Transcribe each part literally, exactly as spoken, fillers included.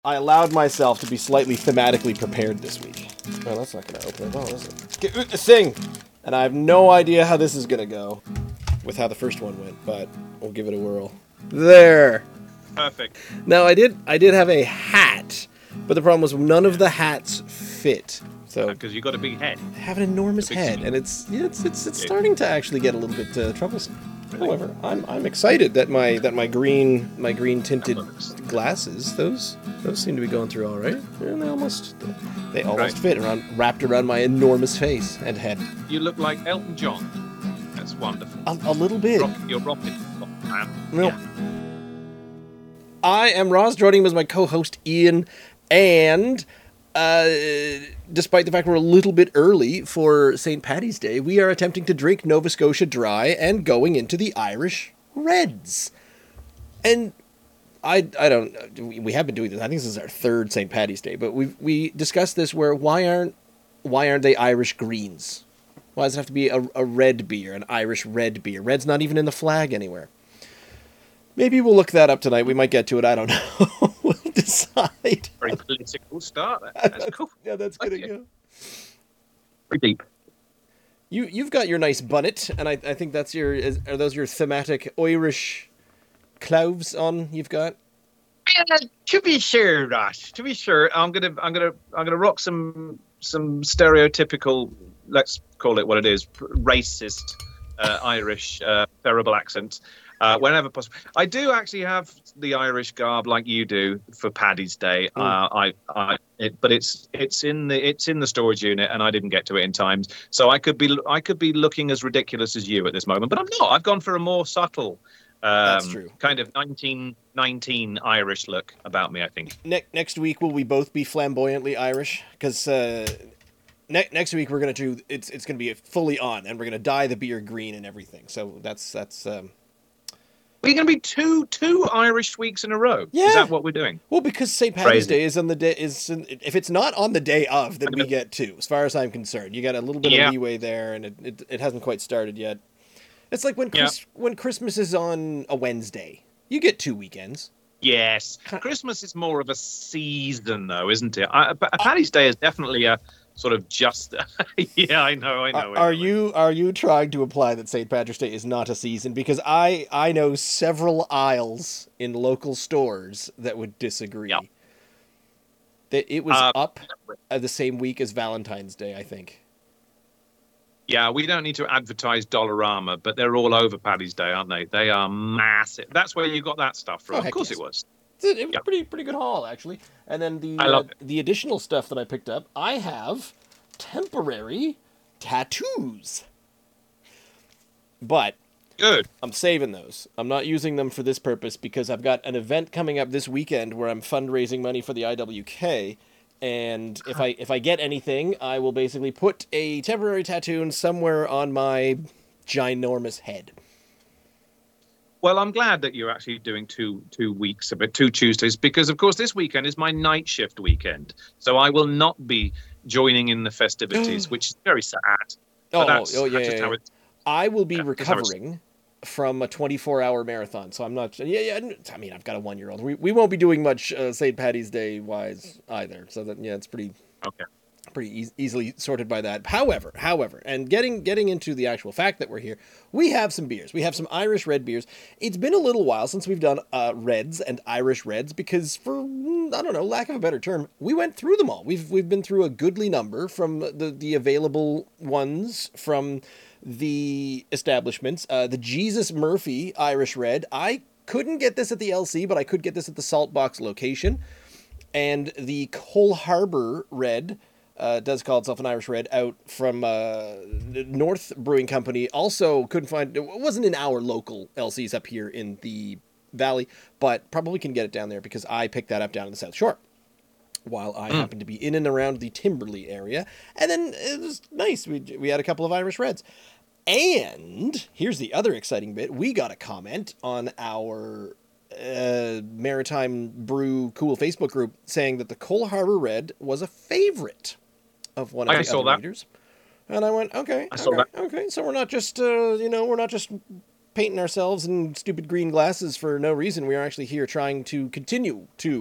I allowed myself to be slightly thematically prepared this week. Oh, that's not going to open it. Oh, is it? Get out the thing! And I have no idea how this is going to go with how the first one went, but we'll give it a whirl. There! Perfect. Now, I did I did have a hat, but the problem was none of the hats fit. So Because you got a big head. I have an enormous big head, teeth. and it's yeah, it's it's, it's Yeah. starting to actually get a little bit uh, troublesome. However, I'm I'm excited that my that my green my green tinted glasses those those seem to be going through all right. And they almost they almost Right. fit around wrapped around my enormous face and head. You look like Elton John. That's wonderful. A, a little bit. Rock, you're rocking, man. No. Yeah. I am Ross. Joining me as my co-host Ian, and uh, despite the fact we're a little bit early for Saint Paddy's Day, we are attempting to drink Nova Scotia Dry and going into the Irish Reds. And I I don't we we have been doing this. I think this is our third Saint Paddy's Day, but we we discussed this where why aren't why aren't they Irish greens? Why does it have to be a, a red beer, an Irish red beer? Red's not even in the flag anywhere. Maybe we'll look that up tonight. We might get to it. I don't know. We'll decide. Very political start. That's cool. Yeah, that's Like gonna it. go. Very deep. You you've got your nice bunnet, and I I think that's your is, are those your thematic Irish cloves on you've got? Yeah, to be sure, Ross. To be sure, I'm gonna, I'm gonna, I'm gonna rock some, some stereotypical. Let's call it what it is: racist uh, Irish uh, terrible accent. Uh, whenever possible, I do actually have the Irish garb like you do for Paddy's Day. Mm. Uh, I, I, it, but it's it's in the it's in the storage unit, and I didn't get to it in time. So I could be I could be looking as ridiculous as you at this moment, but I'm not. I've gone for a more subtle, um, That's true. kind of nineteen nineteen Irish look about me. I think. Ne- next week will we both be flamboyantly Irish? Because uh, ne- next week we're gonna do it's it's gonna be fully on, and we're gonna dye the beer green and everything. So that's that's. Um, We're going to be two two Irish weeks in a row. Yeah. Is that what we're doing? Well, because Saint Paddy's Crazy. Day is on the day is if it's not on the day of, then we get two. As far as I'm concerned, you got a little bit Yeah. of leeway there, and it, it, it hasn't quite started yet. It's like when Chris, when Christmas is on a Wednesday, you get two weekends. Yes. Christmas is more of a season, though, isn't it? I, but Paddy's Day is definitely a sort of just. yeah, I know, I know. I Are, know. are you are you trying to imply that Saint Patrick's Day is not a season? Because I I know several aisles in local stores that would disagree. Yeah. That it was Uh, up uh, the same week as Valentine's Day, I think. Yeah, we don't need to advertise Dollarama, but they're all over Paddy's Day, aren't they? They are massive. That's where you got that stuff from. Oh, of heck course yes. it was. It it was Yeah. pretty pretty good haul actually. And then the I love uh, it. the additional stuff that I picked up, I have temporary tattoos. But Good. I'm saving those. I'm not using them for this purpose because I've got an event coming up this weekend where I'm fundraising money for the I W K, and if I if I get anything, I will basically put a temporary tattoo somewhere on my ginormous head. Well, I'm glad that you're actually doing two two weeks of it, two Tuesdays, because of course this weekend is my night shift weekend, so I will not be joining in the festivities, which is very sad. Oh, But that's, oh yeah, that's just yeah, how yeah. it- I will be Yeah, that's how it's- recovering from a twenty-four hour marathon, so I'm not. Yeah, yeah. I mean, I've got a one-year-old. We we won't be doing much uh, Saint Paddy's Day wise either. So that yeah, it's pretty Okay. pretty e- easily sorted by that. However, however, and getting getting into the actual fact that we're here, we have some beers. We have some Irish red beers. It's been a little while since we've done uh, reds and Irish reds because, for mm, I don't know, lack of a better term, we went through them all. We've we've been through a goodly number from the the available ones from the establishments. Uh, the Jesus Murphy Irish red. I couldn't get this at the L C, but I could get this at the Salt Box location. And the Cole Harbor red. Uh, does call itself an Irish red out from uh, North Brewing Company. Also couldn't find, it wasn't in our local L Cs up here in the valley, but probably can get it down there because I picked that up down in the South Shore while I Mm. happened to be in and around the Timberley area. And then it was nice. We, we had a couple of Irish reds. And here's the other exciting bit. We got a comment on our uh, Maritime Brew Cool Facebook group saying that the Cole Harbor Red was a favorite of one of I the saw other that. readers. And I went, okay, I saw okay, okay. So we're not just, uh, you know, we're not just painting ourselves in stupid green glasses for no reason. We are actually here trying to continue to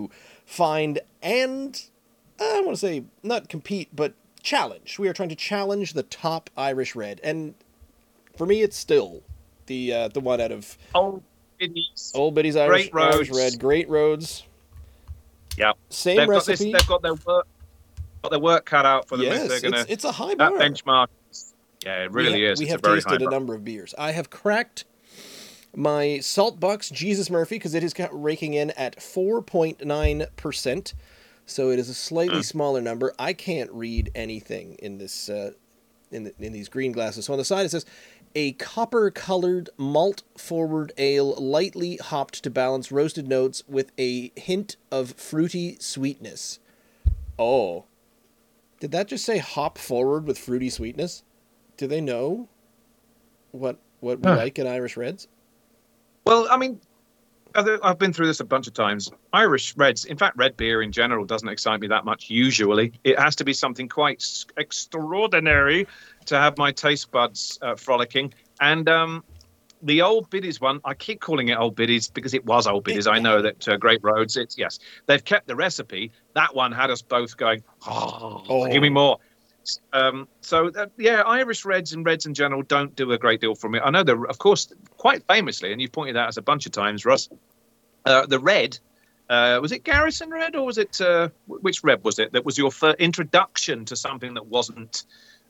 find, and I want to say not compete, but challenge. We are trying to challenge the top Irish red, and for me, it's still the uh, the one out of Old Biddies. Old Biddy's Irish, Great Irish Roads. Red, Great Roads. Yeah, Same they've recipe. Got this, they've got their work, got their work cut out for them. Yes, if they're gonna, it's, it's a high bar. that benchmark. Yeah, it really we ha- is. We it's have a very tasted high a bar. number of beers. I have cracked my Salt Bucks Jesus Murphy because it is ca- raking in at four point nine percent. So it is a slightly Mm. smaller number. I can't read anything in this uh, in the, in these green glasses. So on the side it says a copper-colored malt-forward ale, lightly hopped to balance roasted notes with a hint of fruity sweetness. Oh, did that just say hop forward with fruity sweetness? Do they know what what we Huh. like in Irish Reds? Well, I mean, I've I've been through this a bunch of times. Irish Reds, in fact, red beer in general doesn't excite me that much usually. It has to be something quite s- extraordinary to have my taste buds uh, frolicking. And um, the Old Biddies one, I keep calling it Old Biddies because it was Old Biddies. I know that uh, Great Roads, it's, yes, they've kept the recipe. That one had us both going, oh, Oh. give me more. Um, so that, yeah, Irish Reds and Reds in general don't do a great deal for me. I know they're, of course, quite famously, and you've pointed out as a bunch of times, Russ, uh, the red, uh, was it Garrison Red or was it, uh, which red was it? That was your first introduction to something that wasn't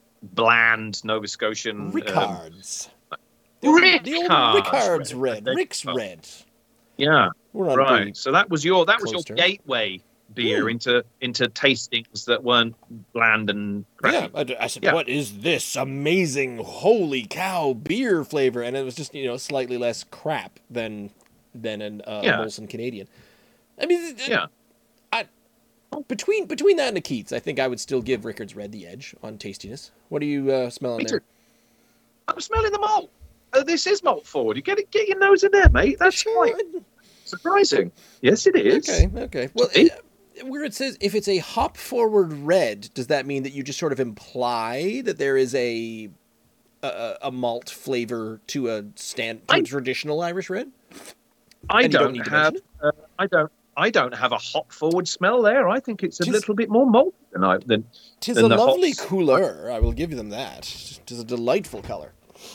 bland Nova Scotian. Um, Rickards. The old, the old Rickards Rickards Red. Red. Rick's Oh. Red. yeah, We're not right. very So that was your that was your close to it. gateway beer Hmm. into into tastings that weren't bland and crappy. Yeah, I, I said, Yeah. what is this amazing, holy cow beer flavor? And it was just, you know, slightly less crap than than an uh, Yeah. Molson Canadian. I mean, it- Yeah. I, between between that and a Keats, I think I would still give Rickards Red the edge on tastiness. What are you uh, smelling Me there? too. I'm smelling the malt. Uh, this is malt forward. You get it, get your nose in there, mate. That's Sure, quite surprising. Yes, it is. Okay, okay. Well, See? uh, where it says if it's a hop forward red, does that mean that you just sort of imply that there is a a, a malt flavor to a stand to a I- traditional Irish red? I And you don't don't, need to have. mention Uh, I don't. I don't have a hop forward smell there. I think it's a Tis- little bit more malt than I than. Tis than a the lovely hops. couleur. I will give them that. Tis a delightful color.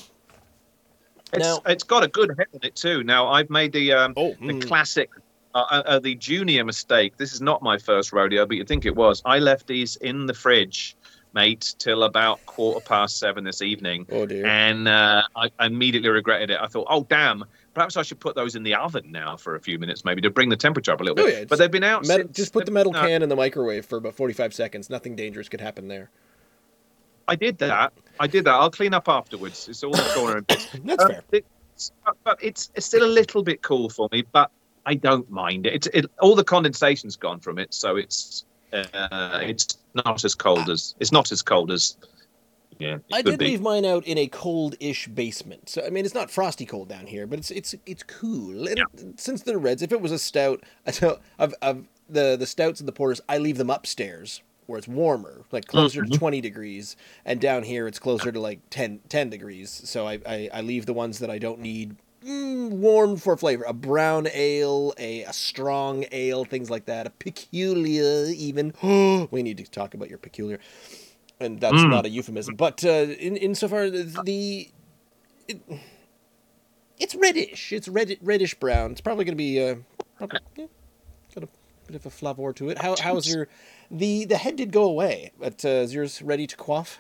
It's, Now- it's got a good head on it too. Now I've made the um, Oh, the mm. classic, uh, uh, uh, the junior mistake. This is not my first rodeo, but you'd think it was. I left these in the fridge, mate, till about quarter past seven this evening, Oh dear. and uh, I, I immediately regretted it. I thought, oh damn, perhaps I should put those in the oven now for a few minutes, maybe to bring the temperature up a little Oh, bit. yeah, but they've been out. Met- since, just put the metal uh, can in the microwave for about forty-five seconds. Nothing dangerous could happen there. I did that. I did that. I'll clean up afterwards. It's all the corner and bits. That's Um, fair. It's, but it's, it's still a little bit cool for me, but I don't mind it. It's it, all the condensation's gone from it, so it's uh, it's not as cold as it's not as cold as yeah. It I could did be. leave mine out in a cold-ish basement. So I mean, it's not frosty cold down here, but it's it's it's cool. And Yeah. since they're reds, if it was a stout, I tell of of the the stouts and the porters, I leave them upstairs where it's warmer, like closer Mhm. to twenty degrees, and down here it's closer to like ten, ten degrees. So I, I I leave the ones that I don't need mm, warm for flavor. A brown ale, a a strong ale, things like that. A peculiar even. We need to talk about your peculiar. And that's Mm. not a euphemism, but uh, in insofar the, the it, it's reddish. It's red reddish brown. It's probably going to be uh, probably, yeah, got a bit of a flavor to it. How how's your the the head did go away, but uh, is yours ready to quaff?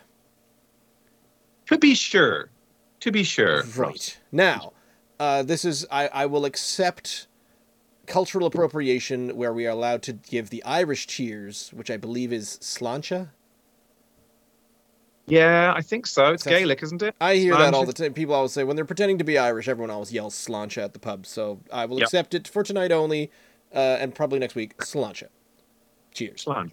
To be sure, to be sure. Right now, uh, this is I I will accept cultural appropriation where we are allowed to give the Irish cheers, which I believe is sláinte. Yeah, I think so. It's Sounds- Gaelic, isn't it? I hear that all Sláinte. the time. People always say when they're pretending to be Irish, everyone always yells sláinte at the pub. So I will Yep. accept it for tonight only, uh, and probably next week. Sláinte. Cheers. Sláinte.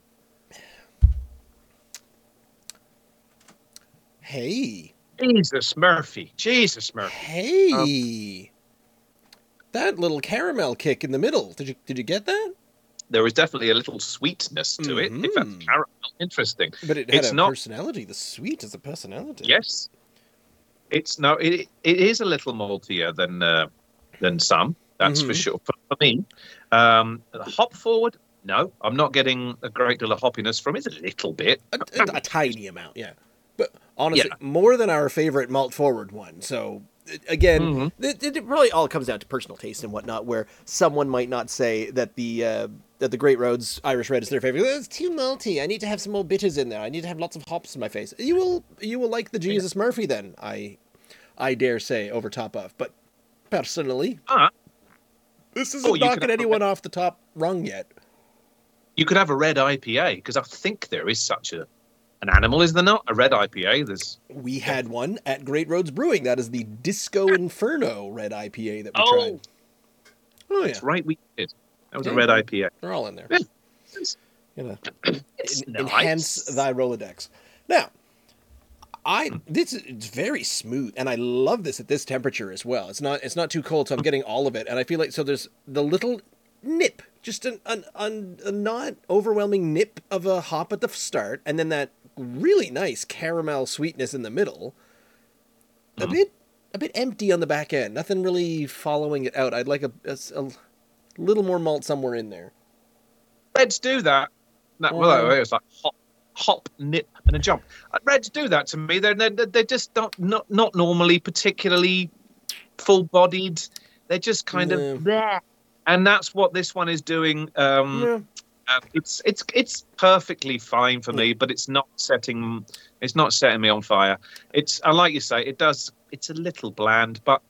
Hey, Jesus Murphy. Jesus Murphy. hey, that little caramel kick in the middle. Did you did you get that? There was definitely a little sweetness to it. If that's Mhm. caramel, interesting. But it had It's a not- personality. The sweet is a personality. Yes, it's no. It it is a little maltier than uh, than some. That's for Mhm. sure. For, for me, um, the hop forward. No, I'm not getting a great deal of hoppiness from it. A little bit. A, a, a tiny amount, yeah. But honestly, Yeah. more than our favorite malt forward one. So again, Mhm. it, it probably all comes down to personal taste and whatnot. Where someone might not say that the uh, that the Great Roads Irish Red is their favorite. It's too malty. I need to have some more bitters in there. I need to have lots of hops in my face. You will you will like the Jesus Murphy then. I I dare say over top of. But personally, Ah, this isn't Oh, you could knocking have- anyone off the top rung yet. you could have a red I P A because I think there is such a an animal, is there not? A red I P A. There's We had one at Great Roads Brewing. That is the Disco Inferno Red I P A that we Oh. tried. Oh yeah, that's right. We did. That was Yeah. a red I P A. they're all in there. Yeah. It's, You know, it's en- nice. enhance thy Rolodex. Now, I this is it's very smooth, and I love this at this temperature as well. It's not it's not too cold, so I'm getting all of it, and I feel like so there's the little nip, just an, an, an a not overwhelming nip of a hop at the start, and then that really nice caramel sweetness in the middle. A Mhm. bit a bit empty on the back end. Nothing really following it out. I'd like a, a, a little more malt somewhere in there. Reds do that. No, Oh. well, it was like hop, hop, nip, and a jump. Uh, Reds do that to me. They're they're, they're just not, not not normally particularly full-bodied. They're just kind Yeah. of there, and that's what this one is doing. Um, Yeah. uh, it's it's it's perfectly fine for me, but it's not setting it's not setting me on fire. It's I like you say it does. It's a little bland, but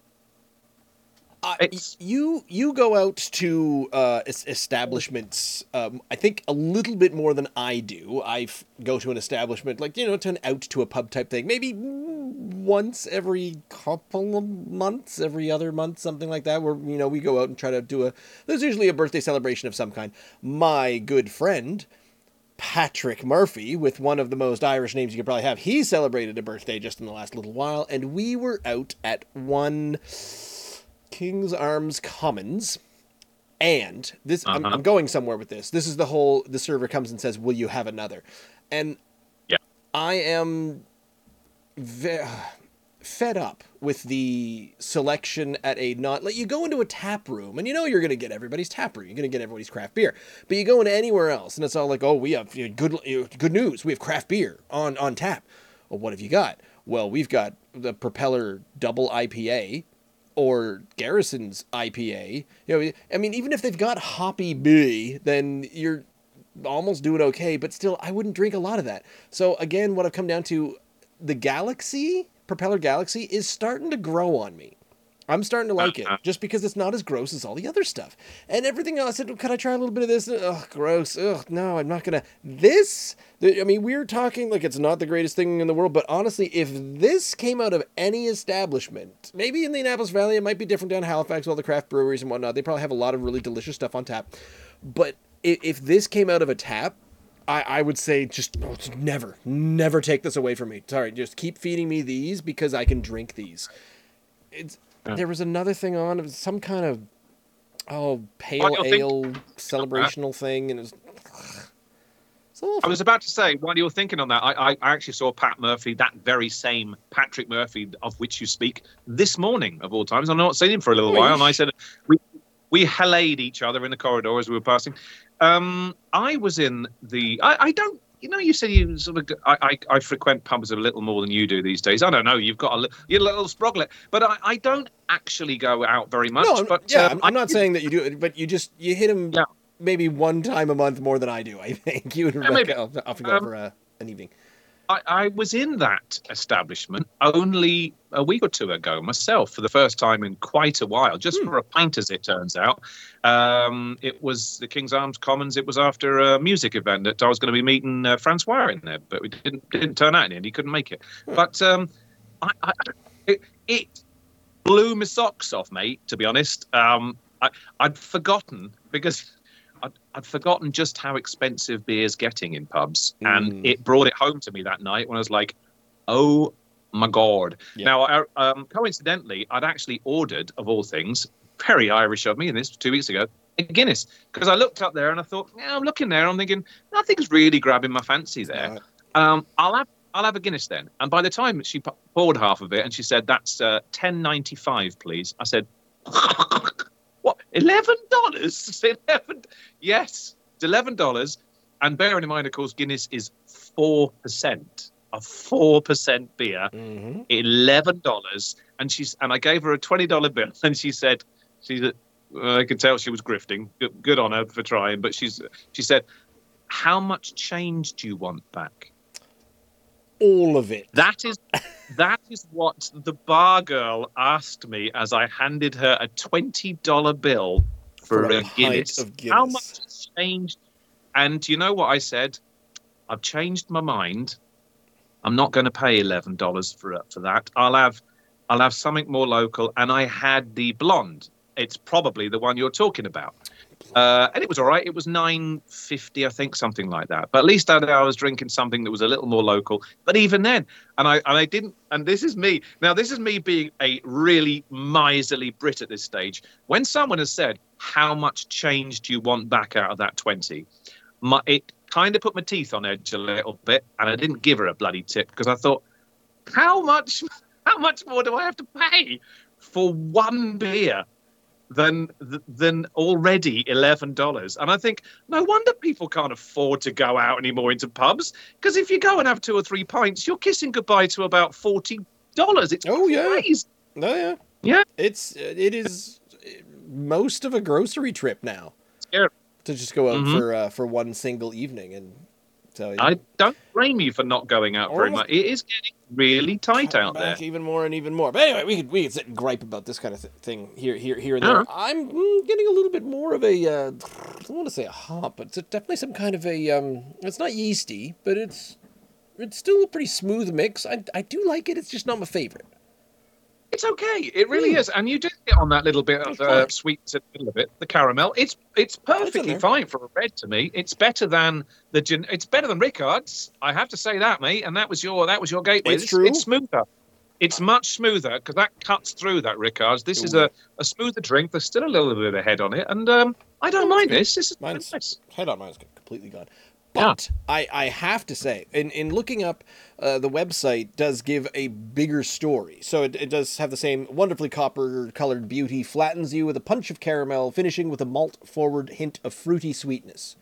Uh, It's- you you go out to uh, es- establishments. Um, I think a little bit more than I do. I f- go to an establishment like you know to an out to a pub type thing. Maybe once every couple of months, every other month, something like that. Where you know we go out and try to do a. There's usually a birthday celebration of some kind. My good friend Patrick Murphy, with one of the most Irish names you could probably have, he celebrated a birthday just in the last little while, and we were out at one. King's Arms Commons, and this I'm, Uh-huh. I'm going somewhere with this. This is the whole the server comes and says, "Will you have another?" And Yeah. I am ve- fed up with the selection at a not like you go into a tap room and you know you're going to get everybody's tap room, you're going to get everybody's craft beer, but you go into anywhere else and it's all like, "Oh, we have you know, good you know, good news, we have craft beer on on tap." Well, what have you got? Well, we've got the Propeller Double I P A. Or Garrison's I P A. You know, I mean, even if they've got Hoppy B, then you're almost doing okay. But still, I wouldn't drink a lot of that. So again, what I've come down to, the Galaxy, Propeller Galaxy, is starting to grow on me. I'm starting to like it Uh-huh. just because it's not as gross as all the other stuff. And everything else, I said, "Could I try a little bit of this?" Ugh, gross. Ugh, no, I'm not gonna. This, I mean, we're talking like it's not the greatest thing in the world, but honestly, if this came out of any establishment, maybe in the Annapolis Valley, it might be different down Halifax, all the craft breweries and whatnot. They probably have a lot of really delicious stuff on tap. But if, if this came out of a tap, I, I would say just oh, just never, never take this away from me. Sorry, just keep feeding me these because I can drink these. It's Yeah. there was another thing on. It was some kind of oh pale What you're ale celebrational thing, and it was. It's awful. I was about to say, while you were thinking on that, I, I I actually saw Pat Murphy, that very same Patrick Murphy of which you speak, this morning of all times. I've not seen him for a little Oh, while, and I yeesh. said we we hallayed each other in the corridor as we were passing. Um, I was in the. I, I don't. You know, you said you sort of. I, I I frequent pubs a little more than you do these days. I don't know. You've got a li- you're a little sproglet, but I, I don't actually go out very much. no, I'm, but yeah, um, I'm, I'm I not did- saying that you do it, but you just you hit him Yeah. maybe one time a month more than I do. I think you and Yeah, maybe. Rebecca often go Um, over uh, an evening. I, I was in that establishment only a week or two ago myself for the first time in quite a while, just Hmm. for a pint, as it turns out. Um, it was the King's Arms Commons. It was after a music event that I was going to be meeting uh, Francois in there, but we didn't didn't turn out in the end. He couldn't make it. But um, I, I, it, it blew my socks off, mate, to be honest. Um, I, I'd forgotten because I'd, I'd forgotten just how expensive beer's getting in pubs. Mm. And it brought it home to me that night when I was like, oh my God. Yeah. Now, I, um, coincidentally, I'd actually ordered, of all things, very Irish of me, and this was two weeks ago, a Guinness. Because I looked up there and I thought, yeah, I'm looking there, I'm thinking, nothing's really grabbing my fancy there. Uh, Um, I'll have I'll have a Guinness then. And by the time she p- poured half of it and she said, that's uh, ten ninety-five, please. I said, what, eleven dollars? Eleven? Yes. It's eleven dollars, and bearing in mind, of course, Guinness is four percent. A four percent beer, Mm-hmm. eleven dollars, and she's and I gave her a twenty dollar bill, and she said, "She's a, well, I could tell she was grifting. Good, good on her for trying." But she's she said, "How much change do you want back?" All of it. That is that is what the bar girl asked me as I handed her a twenty dollar bill for, For a a pint Guinness. of How Guinness. much has changed? And you know what I said? I've changed my mind. I'm not going to pay eleven dollars for for that. I'll have I'll have something more local. And I had the blonde. It's probably the one you're talking about. Uh, and it was all right. It was nine fifty, I think, something like that. But at least I, I was drinking something that was a little more local. But even then, and I and I didn't. And this is me. Now, this is me being a really miserly Brit at this stage. When someone has said, "How much change do you want back out of that twenty?" My, it kind of put my teeth on edge a little bit, and I didn't give her a bloody tip because I thought, how much, how much more do I have to pay for one beer than than already eleven dollars? And I think no wonder people can't afford to go out anymore into pubs, because if you go and have two or three pints, you're kissing goodbye to about forty dollars. It's Oh, yeah. crazy. Oh yeah. Yeah. It's it is most of a grocery trip now. Scary. To just go out Mhm. for uh, for one single evening, and so I don't blame you for not going out very Almost- much. It is getting really tight cutting out there. back even more and even more. But anyway, we could we could sit and gripe about this kind of th- thing here here here and there. Yeah. I'm mm, getting a little bit more of a uh, I don't want to say a hop, but it's definitely some kind of a um. It's not yeasty, but it's it's still a pretty smooth mix. I I do like it. It's just not my favorite. It's okay. It really Mm. is. And you do get on that little bit of It's uh, fine. sweet in the middle of it, the caramel. It's it's perfectly there. fine for a red to me. It's better than the gen- it's better than Ricard's. I have to say that, mate. And that was your that was your gateway. It's true. It's smoother. It's much smoother because that cuts through that Ricard's. This is Ooh. a, a smoother drink. There's still a little bit of head on it, and um, I don't mind this. This is Mine's nice. head on mine's completely gone. Yeah. But I, I have to say, in, in looking up, uh, the website does give a bigger story. So it, it does have the same wonderfully copper-colored beauty, flattens you with a punch of caramel, finishing with a malt-forward hint of fruity sweetness.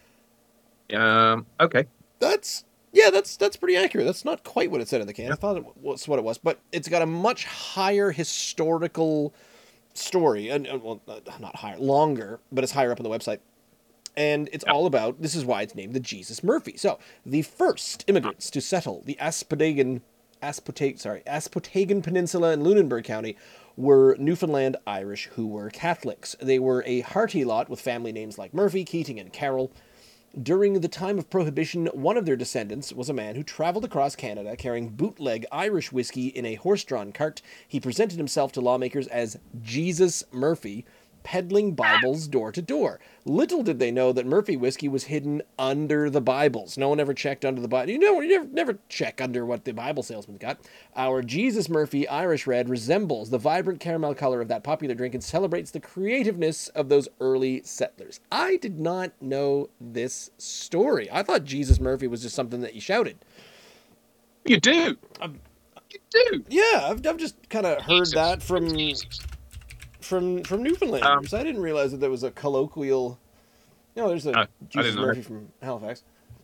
Um, okay. That's, yeah, that's that's pretty accurate. That's not quite what it said in the can. I thought it was what it was. But it's got a much higher historical story. And, and well, not higher, longer, but it's higher up on the website. And it's all about, this is why it's named the Jesus Murphy. So, the first immigrants to settle the Aspotagan, Aspotag, sorry, Aspotagan Peninsula in Lunenburg County were Newfoundland Irish who were Catholics. They were a hearty lot with family names like Murphy, Keating, and Carroll. During the time of Prohibition, one of their descendants was a man who traveled across Canada carrying bootleg Irish whiskey in a horse-drawn cart. He presented himself to lawmakers as Jesus Murphy, peddling Bibles door to door. Little did they know that Murphy whiskey was hidden under the Bibles. No one ever checked under the Bible. You know, you never, never check under what the Bible salesman got. Our Jesus Murphy Irish Red resembles the vibrant caramel color of that popular drink and celebrates the creativeness of those early settlers. I did not know this story. I thought Jesus Murphy was just something that you shouted. You do. Um, you do. Yeah, I've, I've just kind of heard Jesus. that from Jesus. from from Newfoundlanders. I didn't realize that there was a colloquial. You know, there's a No, I Jesus didn't know. Murphy from Halifax.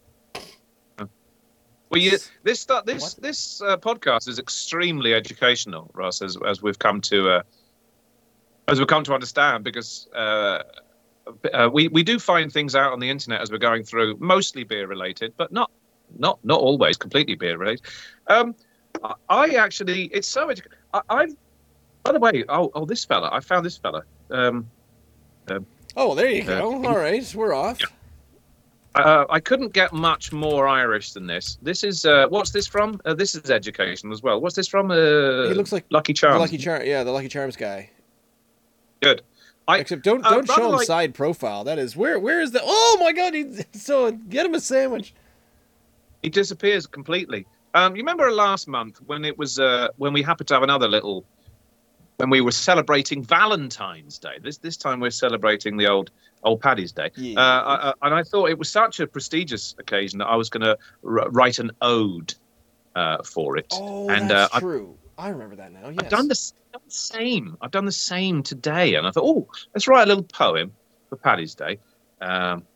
Well, you, this stu- this What? this uh, podcast is extremely educational, Ross, as as we've come to uh, as we've come to understand, because uh, uh, we we do find things out on the internet as we're going through, mostly beer related, but not not not always completely beer related. Um, I, I actually, it's so edu- I, I've by the way, oh oh, this fella, I found this fella. Um, Oh, there you Uh, go. All right, we're off. yeah. Uh, I couldn't get much more Irish than this. This is uh, what's this from? Uh, this is education as well. What's this from? Uh, He looks like Lucky The Charms. Lucky Charm, yeah, the Lucky Charms guy. Good. I Except don't uh, don't rather show him like- side profile. That is where where is the? Oh my God! He so get him a sandwich. he disappears completely. Um, you remember last month when it was uh, when we happened to have another little when we were celebrating Valentine's Day. This this time we're celebrating the old old Paddy's Day. Yeah. Uh, I, I, and I thought it was such a prestigious occasion that I was going to r- write an ode uh, for it. Oh, and that's uh, I- true. I remember that now. Yes. I've done the, s- done the same. I've done the same today, and I thought, oh, let's write a little poem for Paddy's Day. Um,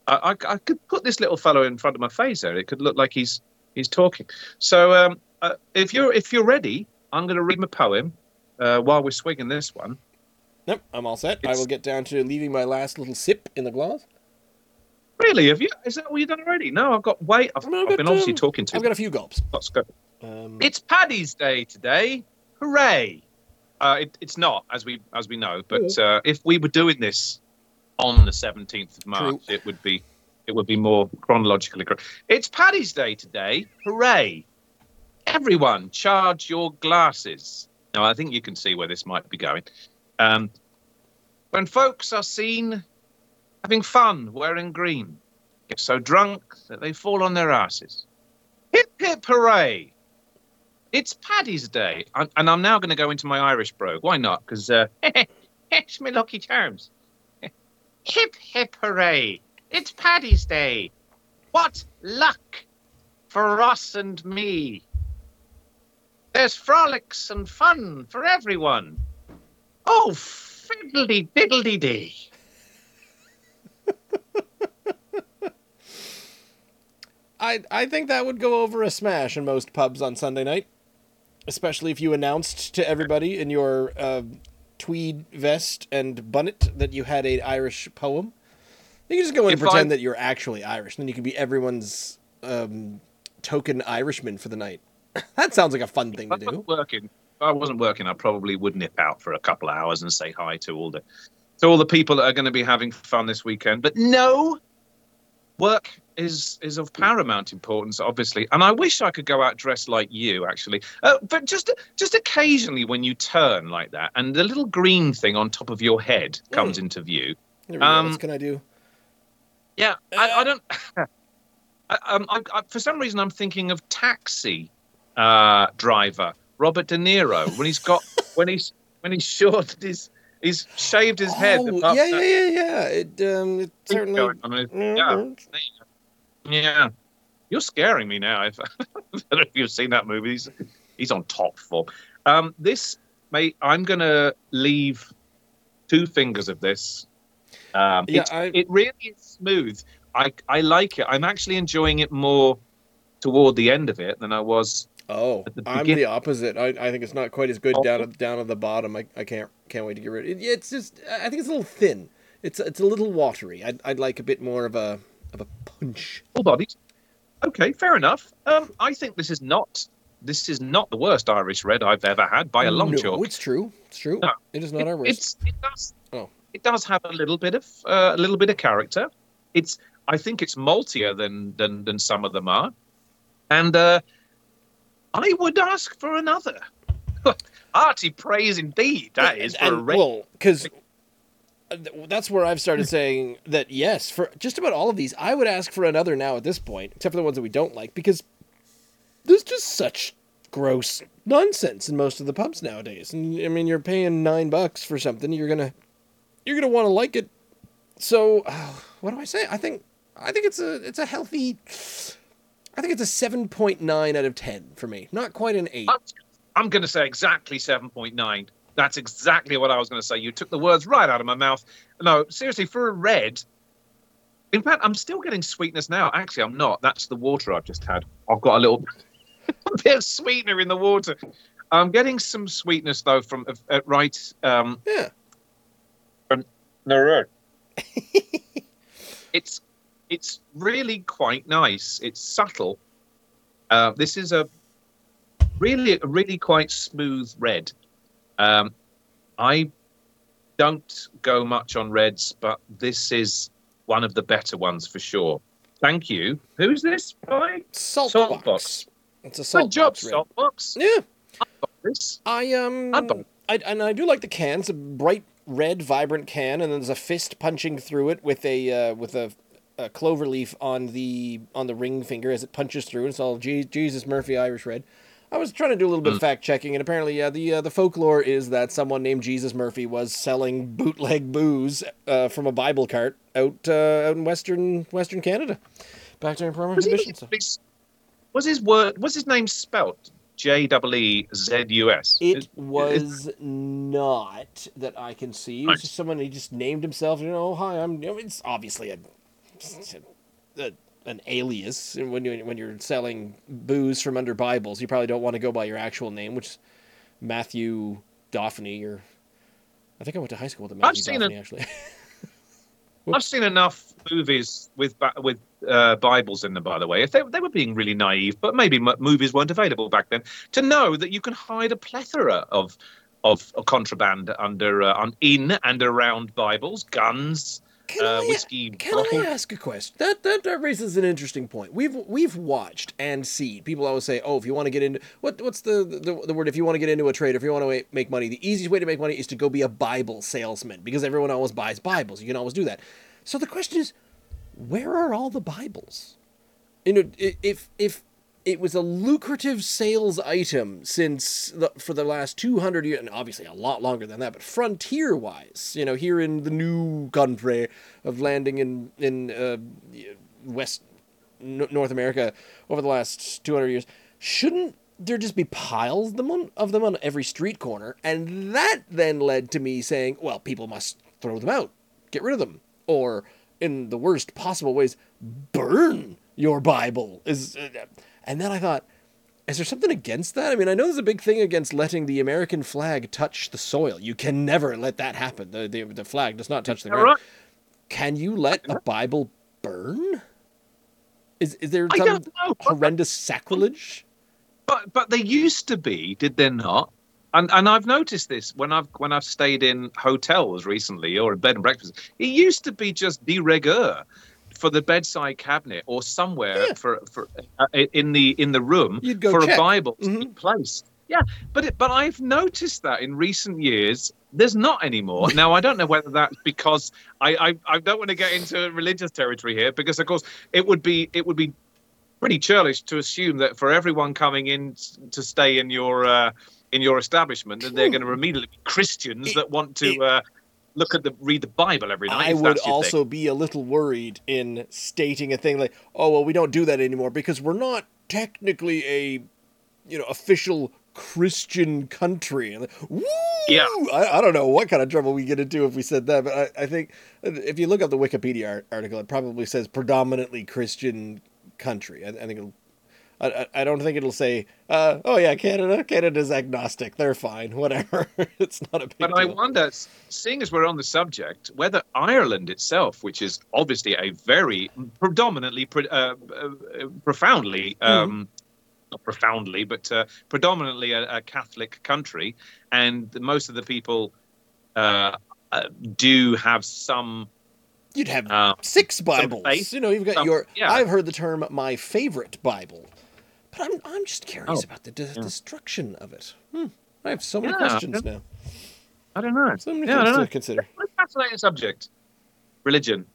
I, I, I could put this little fellow in front of my face there. It could look like he's he's talking. So um, uh, if you're if you're ready, I'm going to read my poem uh, while we're swigging this one. Nope, I'm all set. It's- I will get down to leaving my last little sip in the glass. Really? Have you? Is that what you've done already? No, I've got wait. I've, I've got, I've been obviously um, talking to. I've got a few gulps. Let's go. Um, It's Paddy's Day today. Hooray! Uh, it, it's not, as we as we know, but uh, if we were doing this on the seventeenth of March, True. it would be it would be more chronologically correct. It's Paddy's Day today. Hooray! Everyone, charge your glasses. Now, I think you can see where this might be going. Um, when folks are seen having fun wearing green, get so drunk that they fall on their asses. Hip hip hooray! It's Paddy's Day, and, and I'm now going to go into my Irish brogue. Why not? Because uh, it's my lucky charms. Hip hip hooray! It's Paddy's Day. What luck for us and me. There's frolics and fun for everyone. Oh, fiddly diddly dee. I I think that would go over a smash in most pubs on Sunday night, especially if you announced to everybody in your uh, tweed vest and bunnet that you had a Irish poem. You can just go in and If pretend I- that you're actually Irish, and then you can be everyone's um, token Irishman for the night. That sounds like a fun thing to If I do. wasn't working, if I wasn't working, I probably would nip out for a couple of hours and say hi to all the to all the people that are going to be having fun this weekend. But no, work is is of paramount importance, obviously. And I wish I could go out dressed like you, actually. Uh, but just just occasionally, when you turn like that, and the little green thing on top of your head comes Mm. into view. There we go. Um, What can I do? Yeah, I, I don't. I, um, I, I, for some reason, I'm thinking of Taxi uh, driver Robert De Niro when he's got when he's when he's shorted his he's shaved his head. Oh, above yeah, yeah, that yeah, yeah. It um, it thing certainly. going on. Yeah, yeah. You're scaring me now. If, I don't know if you've seen that movie, he's, he's on top form. Um, this, mate, I'm gonna leave two fingers of this. Um, Yeah, it's- I- it really is smooth. I I like it. I'm actually enjoying it more toward the end of it than I was. Oh, At the I'm begin- the opposite. I, I think it's not quite as good Oh. down at down at the bottom. I, I can't can't wait to get rid of it. It's just I think it's a little thin. It's it's a little watery. I'd I'd like a bit more of a of a punch. Full bodied. Okay, fair enough. Um, I think this is not this is not the worst Irish red I've ever had by a long no, chalk. it's true. It's true. No. It is not It- our worst. It's it does Oh. it does have a little bit of uh, a little bit of character. It's I think it's maltier than than than some of them are, and uh, I would ask for another. Hearty praise indeed. That is for and, a red. well, because that's where I've started saying that yes, for just about all of these, I would ask for another now at this point, except for the ones that we don't like, because there's just such gross nonsense in most of the pubs nowadays. And I mean, you're paying nine bucks for something, you're gonna you're gonna want to like it. So, uh, what do I say? I think I think it's a it's a healthy. I think it's a seven point nine out of ten for me. Not quite an eight. I'm, I'm going to say exactly seven point nine. That's exactly what I was going to say. You took the words right out of my mouth. No, seriously, for a red. In fact, I'm still getting sweetness now. Actually, I'm not. That's the water I've just had. I've got a little a bit of sweetener in the water. I'm getting some sweetness though from uh, right. Um, Yeah. No, right. it's it's really quite nice. It's subtle. Uh, this is a really a really quite smooth red. Um, I don't go much on reds, but this is one of the better ones for sure. Thank you. Who's this by? Salt, Salt box. box. It's a salt Good job, box red. Saltbox. Yeah. This. I um I'd buy- I, and I do like the can. It's a bright red, vibrant can, and then there's a fist punching through it with a uh, with a, a clover leaf on the on the ring finger as it punches through. It's all Je- Jesus Murphy Irish red. I was trying to do a little bit of fact checking, and apparently, yeah, the uh, the folklore is that someone named Jesus Murphy was selling bootleg booze uh, from a Bible cart out uh, out in western Western Canada back during Was, Prohibition. he, was his word? Was his name spelt J E E Z U S? It was not that I can see. It was Nice. just someone he just named himself. You know, hi, I'm. You know, it's obviously a a, an alias. When you when you're selling booze from under Bibles, you probably don't want to go by your actual name, which is Matthew Daphne. Or I think I went to high school with a Matthew Daphne, a, actually. I've seen enough movies with with uh, Bibles in them, by the way. If they, they were being really naive, but maybe m- movies weren't available back then, to know that you can hide a plethora of of, of contraband under uh, on, in and around Bibles, guns, Can uh, I, whiskey. Can bottles. I ask a question? That, that that raises an interesting point. We've we've watched and seen. People always say, "Oh, if you want to get into what what's the, the the word? If you want to get into a trade, if you want to make money, the easiest way to make money is to go be a Bible salesman because everyone always buys Bibles. You can always do that." So the question is, where are all the Bibles? You know, if if it was a lucrative sales item since the, for the last two hundred years, and obviously a lot longer than that, but frontier-wise, you know, here in the new country of landing in, in uh, West N- North America over the last two hundred years, shouldn't there just be piles of them, on, of them on every street corner? And that then led to me saying, well, people must throw them out, get rid of them, or in the worst possible ways, burn your Bible. Is uh, And then I thought, is there something against that? I mean, I know there's a big thing against letting the American flag touch the soil. You can never let that happen. The the, the flag does not touch the ground. Right. Can you let a Bible burn? Is is there some horrendous sacrilege? But but they used to be, did they not? And and I've noticed this when I've when I've stayed in hotels recently or in bed and breakfast. It used to be just de rigueur for the bedside cabinet or somewhere yeah. for for uh, in the in the room for check. a Bible mm-hmm. to be placed. Yeah, but it, but I've noticed that in recent years there's not anymore. Now I don't know whether that's because I, I I don't want to get into religious territory here because of course it would be it would be pretty churlish to assume that for everyone coming in to stay in your uh, in your establishment that they're going to immediately be Christians it, that want to. It, uh, Look at the read the Bible every night. I would also thing. be a little worried in stating a thing like, "Oh well, we don't do that anymore because we're not technically a, you know, official Christian country." Like, woo! Yeah, I, I don't know what kind of trouble we get into if we said that, but I, I think if you look up the Wikipedia article, it probably says predominantly Christian country. I, I think it'll. I, I don't think it'll say, uh, oh, yeah, Canada. Canada's agnostic. They're fine. Whatever. It's not a big but deal. But I wonder, seeing as we're on the subject, whether Ireland itself, which is obviously a very predominantly, uh, uh, profoundly, um, mm-hmm. not profoundly, but uh, predominantly a, a Catholic country, and most of the people uh, uh, do have some... You'd have uh, six Bibles. You know, you've got some, your... Yeah. I've heard the term my favorite Bible. But I'm I'm just curious oh, about the de- yeah. destruction of it. Hmm. I have so many yeah, questions I now. I don't know. So many yeah, things I don't know. to consider. What a fascinating subject. Religion.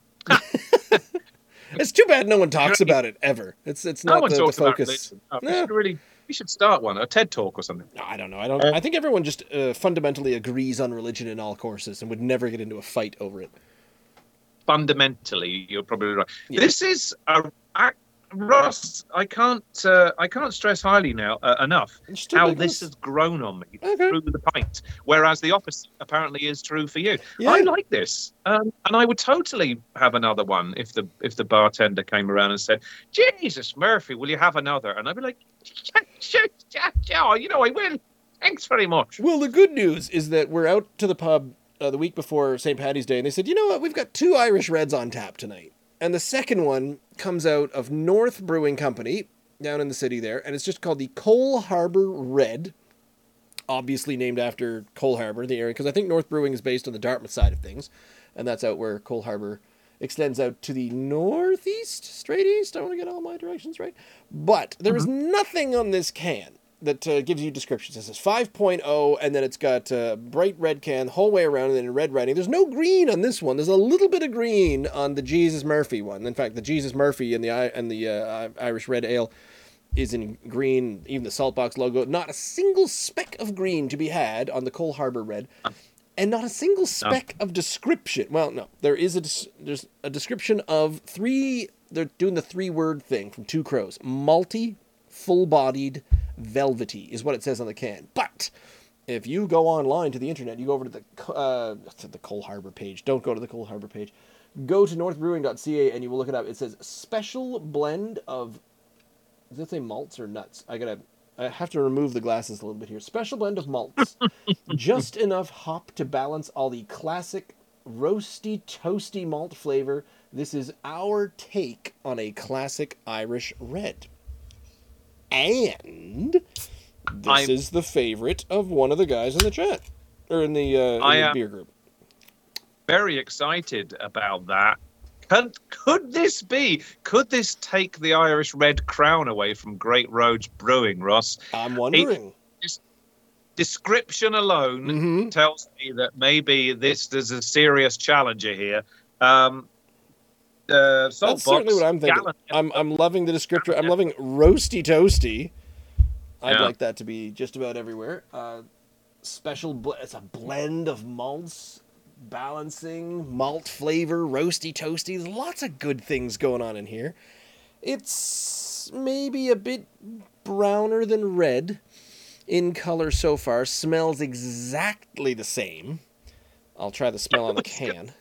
It's too bad no one talks about it ever. It's it's no not one the, talks the focus. About religion. Oh, no. We should really we should start one, a TED talk or something. No, I don't know. I don't. Uh, I think everyone just uh, fundamentally agrees on religion in all courses and would never get into a fight over it. Fundamentally, you're probably right. Yeah. This is a. a Ross, I can't uh, I can't stress highly now uh, enough how this has grown on me okay. through the pint, whereas the opposite apparently is true for you. Yeah. I like this, um, and I would totally have another one if the if the bartender came around and said, "Jesus Murphy, will you have another?" And I'd be like, "Yeah, yeah, yeah, you know I will. Thanks very much." Well, the good news is that we're out to the pub uh, the week before Saint Paddy's Day, and they said, "You know what? We've got two Irish Reds on tap tonight." And the second one comes out of North Brewing Company down in the city there, and it's just called the Cole Harbour Red, obviously named after Cole Harbour, the area, because I think North Brewing is based on the Dartmouth side of things, and that's out where Cole Harbour extends out to the northeast, straight east. I want to get all my directions right. But there is mm-hmm. nothing on this can that uh, gives you descriptions. It says five point oh, and then it's got a uh, bright red can the whole way around, and then in red writing. There's no green on this one. There's a little bit of green on the Jesus Murphy one. In fact, the Jesus Murphy and the and the uh, Irish Red Ale is in green, even the Saltbox logo. Not a single speck of green to be had on the Cole Harbour Red, and not a single speck no. of description. Well, no, there is a there's a description of three. They're doing the three-word thing from Two Crows: malty, full-bodied, velvety is what it says on the can. But if you go online to the internet, you go over to the uh, to the Cole Harbour page. Don't go to the Cole Harbour page. Go to north brewing dot c a and you will look it up. It says special blend of, does that say malts or nuts? I gotta, I have to remove the glasses a little bit here. Special blend of malts. Just enough hop to balance all the classic roasty, toasty malt flavor. This is our take on a classic Irish red. And this I'm, is the favorite of one of the guys in the chat. Or in the, uh, in I the am beer group. Very excited about that. Could, could this be? Could this take the Irish Red crown away from Great Roads Brewing, Ross? I'm wondering. It, this description alone Mm-hmm. tells me that maybe this there's a serious challenger here. Um, uh, Salt That's certainly Box, what I'm thinking. Gallon- I'm I'm loving the descriptor. I'm loving roasty toasty. I'd Yeah. like that to be just about everywhere. Uh, special, bl- it's a blend of malts, balancing malt flavor, roasty toasty. There's lots of good things going on in here. It's maybe a bit browner than red in color so far. Smells exactly the same. I'll try the smell on the can.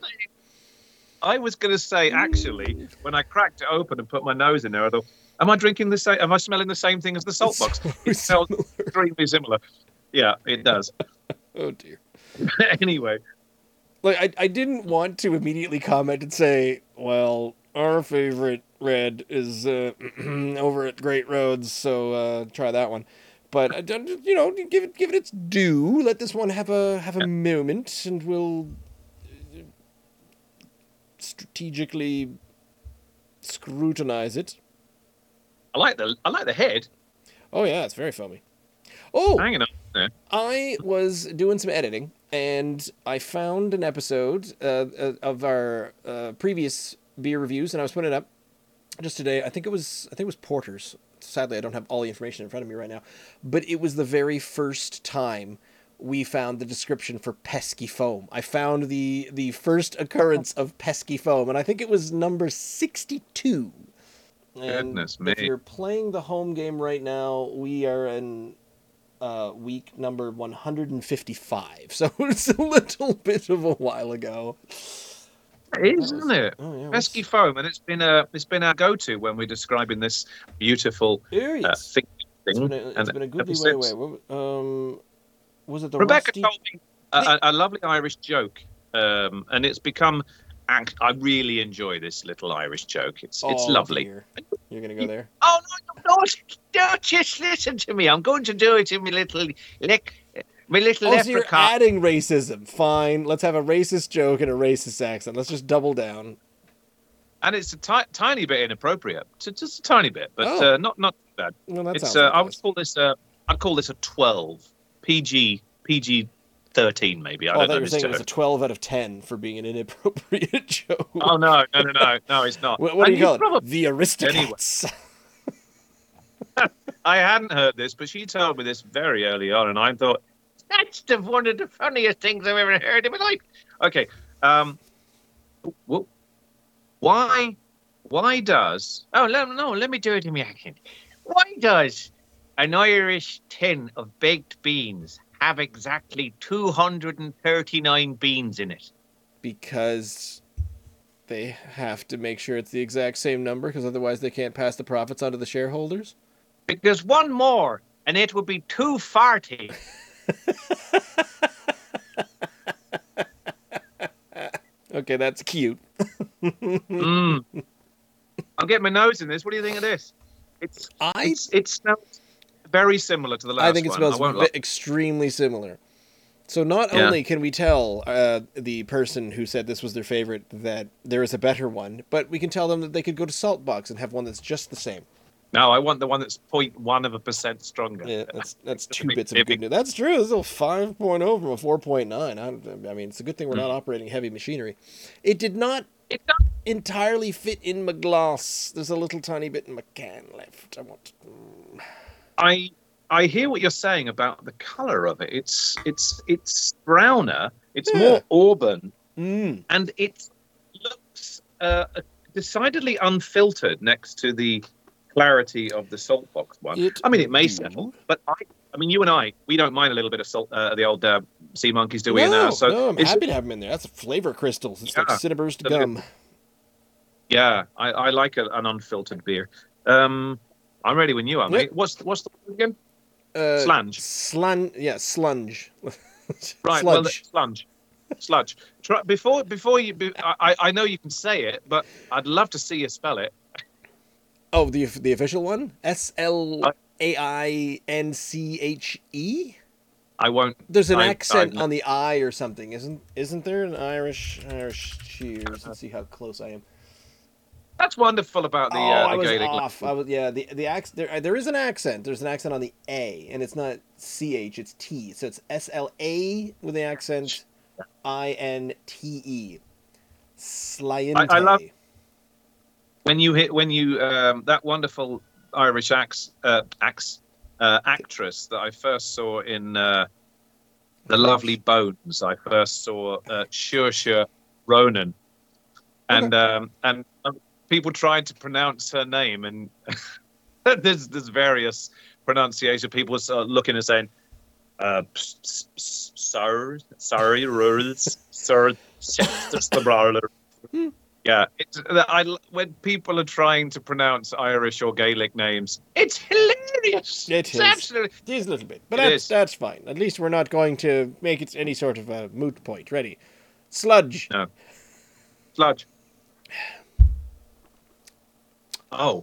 I was going to say, actually, when I cracked it open and put my nose in there, I thought, am I drinking the same? Am I smelling the same thing as the Salt Box? So It smells similar. extremely similar. Yeah, it does. Oh dear. Anyway, Like I, I didn't want to immediately comment and say, well, our favorite red is uh, over at Great Roads, so uh, try that one. But I don't, you know, give it give it its due. Let this one have a have a moment, and we'll uh, strategically scrutinize it. I like the I like the head. Oh yeah, it's very foamy. Oh, Hanging on there. I was doing some editing, and I found an episode uh, of our uh, previous beer reviews, and I was putting it up just today. I think it was I think it was Porter's. Sadly, I don't have all the information in front of me right now, but it was the very first time we found the description for pesky foam. I found the the first occurrence of pesky foam, and I think it was number sixty-two. And Goodness if me. you're playing the home game right now, we are in uh, week number one hundred fifty-five. So it's a little bit of a while ago. It is, isn't it? Oh, yeah, Pesky foam, and it's been a it's been our go-to when we're describing this beautiful Here he uh, is. thing. It's been a, it's and been a goodly ever way since. away. What, um, was it the Rebecca rusty? told me a, a, a lovely Irish joke, um, and it's become. act- I really enjoy this little Irish joke. It's it's Oh, lovely. dear. You're gonna go there. Oh no! Don't, don't just listen to me. I'm going to do it in my little lick, my little Oh, so you're leprechaun. adding racism. Fine. Let's have a racist joke and a racist accent. Let's just double down. And it's a ti- tiny bit inappropriate, so just a tiny bit, but Oh. uh, not not too bad. Well, that It's sounds uh, like I would this. call this uh, I'd call this a twelve, P G P G thirteen maybe. I Oh, I don't thought know. you were saying it Mister was a twelve out of ten for being an inappropriate joke. Oh no, no, no, no, no, it's not. What, what do And you call it? probably- The Aristocrats. I hadn't heard this, but she told me this very early on, and I thought that's the one of the funniest things I've ever heard in my life. Okay, um, w- why, why does? Oh let, no, let me do it in my accent. Why does an Irish tin of baked beans have exactly two hundred thirty-nine beans in it? Because they have to make sure it's the exact same number, because otherwise they can't pass the profits on to the shareholders. Because one more, and it would be two forty. Okay, that's cute. Mm. I'll get my nose in this. What do you think of this? It's I it's it smells very similar to the last one. I think it smells won't ve- lie. extremely similar. So not Yeah. only can we tell uh, the person who said this was their favorite that there is a better one, but we can tell them that they could go to Saltbox and have one that's just the same. No, I want the one that's zero point one of a percent stronger. Yeah, that's that's Just a two big- bits of big- good news. That's true. This is a five point oh from a four point nine. I, I mean, it's a good thing we're Hmm. not operating heavy machinery. It did not It's not, entirely fit in my glass. There's a little tiny bit in my can left. I want. Mm. I I hear what you're saying about the color of it. It's it's it's browner. It's Yeah. more auburn, Mm. and it looks uh, decidedly unfiltered next to the clarity of the Saltbox one. It I mean, it may do. settle, but I I mean, you and I, we don't mind a little bit of salt, uh, the old uh, sea monkeys, do we? No, now? So no, I'm it's, happy to have them in there. That's flavor crystals. It's Yeah. like Cinnaburst They're gum. yeah, I, I like a, an unfiltered beer. Um, I'm ready when you are, mate. Yep. What's what's the word again? Uh, Slunge. Slun, yeah, slunge. Right. Well, Sludge. slunge. Sludge. Try, before before you, be, I I know you can say it, but I'd love to see you spell it. Oh, the the official one? S L A I N C H E? I won't. There's an I- accent I- on the I or something, isn't isn't there? An Irish Irish cheers. Let's see how close I am. That's wonderful about the oh, uh, I the was Gaelic. off. I was yeah. The the accent there there is an accent. There's an accent on the A, and it's not C H. It's T. So it's S L A with the accent I N T E. Sliente. I- I love- When you hit when you um, that wonderful Irish ax, uh, ax, uh, actress that I first saw in uh, The Lovely Bones. I first saw uh, Saoirse Ronan, and um, and um, people tried to pronounce her name, and there's there's various pronunciation. People are looking and saying, uh, "Sorry, sorry, rules, sir, yeah." It's, I when people are trying to pronounce Irish or Gaelic names, it's hilarious. It it's is. absolutely. It is a little bit, but It that's is. that's fine. At least we're not going to make it any sort of a moot point. Ready? Sludge. No. Sludge. Oh.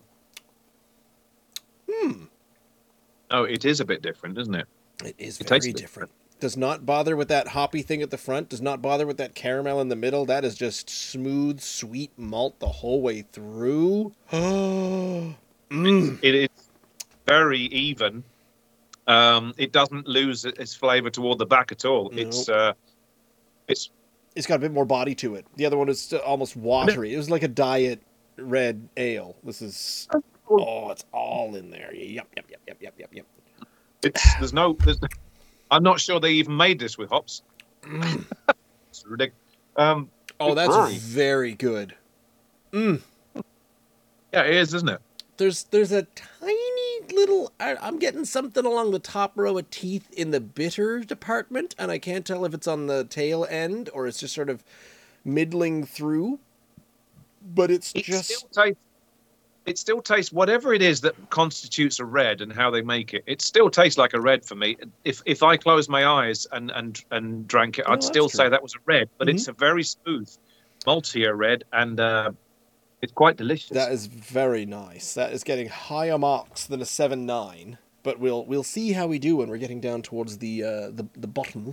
Hmm. Oh, it is a bit different, isn't it? It is It very tastes different. Does not bother with that hoppy thing at the front. Does not bother with that caramel in the middle. That is just smooth, sweet malt the whole way through. mm. It is very even. Um, it doesn't lose its flavour toward the back at all. No. It's uh, it's It's got a bit more body to it. The other one is still almost watery. It was like a diet red ale. This is oh, it's all in there. Yep, yep, yep, yep, yep, yep, yep. it's there's no there's, I'm not sure they even made this with hops. It's ridiculous. Um, Oh, that's Very. very good. Mm. yeah, it is, isn't it? There's there's a tiny little. I, I'm getting something along the top row of teeth in the bitter department, and I can't tell if it's on the tail end or it's just sort of middling through. But it's It just still tastes. It still tastes whatever it is that constitutes a red and how they make it. It still tastes like a red for me. If if I closed my eyes and and and drank it, No, I'd that's still true. say that was a red. But Mhm. it's a very smooth, maltier red, and uh, it's quite delicious. that is very nice. That is getting higher marks than a seven nine. But we'll we'll see how we do when we're getting down towards the uh, the the bottom.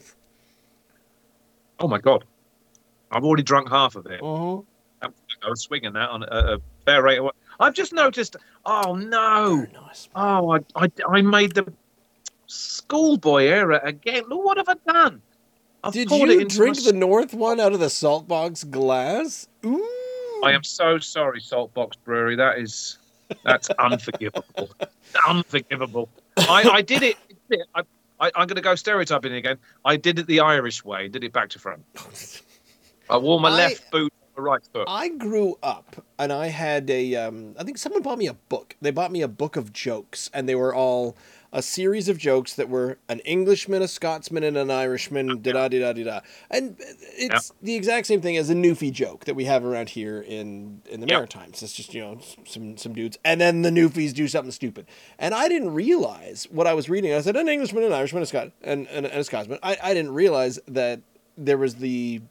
Oh my god, I've already drunk half of it. Uh-huh. I was swinging that on a, a fair rate. Of, I've just noticed. Oh no! Very nice. Oh, I I, I made the schoolboy error again. Look, what have I done? I've Did poured it you into drink my the North one out of the salt box glass? Ooh. I am so sorry, Saltbox Brewery. That is, that's unforgivable. Unforgivable. I, I did it. I, I, I'm going to go stereotyping again. I did it the Irish way. Did it back to front. I wore my I- left boot on the right foot. I grew up and I had a, um, I think someone bought me a book. They bought me a book of jokes, and they were all a series of jokes that were an Englishman, a Scotsman, and an Irishman, da da da da da da. And it's the exact same thing as a Newfie joke that we have around here in, in the Yep. Maritimes. It's just, you know, some, some dudes. And then the Newfies do something stupid. And I didn't realize what I was reading. I said, an Englishman, an Irishman, a Scot, and, and, and a Scotsman. I, I didn't realize that there was the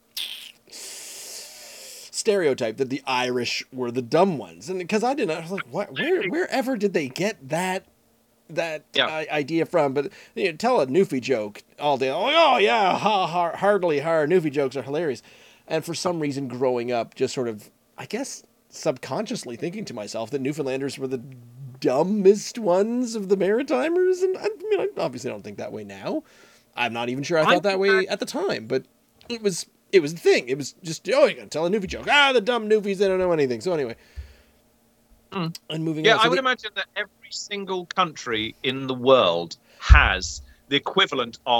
stereotype that the Irish were the dumb ones, and because I didn't, I was like, what, where, wherever did they get that that Yeah. uh, idea from? But you know, tell a Newfie joke all day. Oh, oh yeah, ha, ha, hardly har. Newfie jokes are hilarious, and for some reason, growing up, just sort of, I guess, subconsciously thinking to myself that Newfoundlanders were the dumbest ones of the Maritimers, and I mean, I obviously don't think that way now. I'm not even sure I I thought that think way that- at the time, but it was it was the thing. It was just, oh, you're gonna tell a Newfie joke. Ah, the dumb Newfies, they don't know anything. So anyway, Mm. and moving Yeah, on. So I would the- imagine that every single country in the world has the equivalent of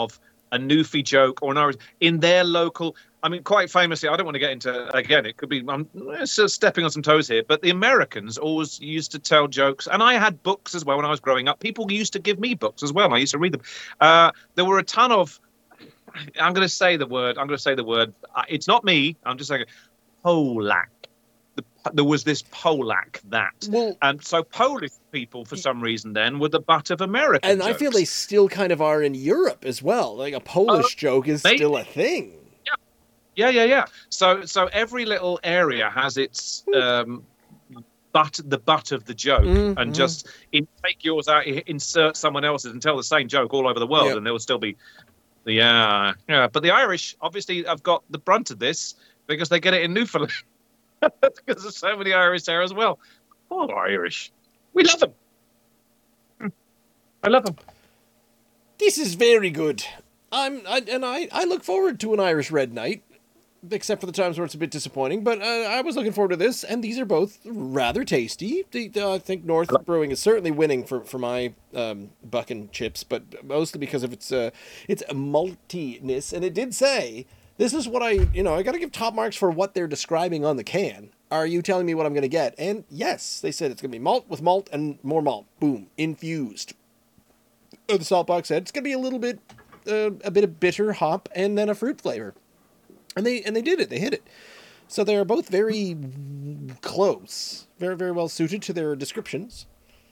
a Newfie joke or an Irish in their local. I mean, quite famously, I don't want to get into again. It could be I'm sort of stepping on some toes here, but the Americans always used to tell jokes, and I had books as well when I was growing up. People used to give me books as well, and I used to read them. Uh, there were a ton of. I'm going to say the word. I'm going to say the word. It's not me. I'm just saying, Polak. The, there was this Polak that, well, and so Polish people, for some reason, then were the butt of American. And jokes. I feel they still kind of are in Europe as well. Like a Polish uh, joke is maybe. still a thing. Yeah, yeah, yeah. So, so every little area has its um, butt, the butt of the joke, mm-hmm. and just in, take yours out, insert someone else's, and tell the same joke all over the world, yep. and there will still be. Yeah, yeah. But the Irish obviously have got the brunt of this because they get it in Newfoundland because there's so many Irish there as well. Oh, Irish, we love them. I love them. This is very good. I'm, I, and I, I look forward to an Irish Red night. Except for the times where it's a bit disappointing, but uh, I was looking forward to this, and these are both rather tasty. The, the, I think North Brewing is certainly winning for, for my um, buck and chips, but mostly because of its uh, its maltiness. And it did say, this is what I, you know, I got to give top marks for what they're describing on the can. Are you telling me what I'm going to get? And yes, they said it's going to be malt with malt and more malt. Boom, infused. Uh, the salt box said it's going to be a little bit, uh, a bit of bitter hop and then a fruit flavor. And they and they did it. They hit it. So they are both very close, very, very well suited to their descriptions,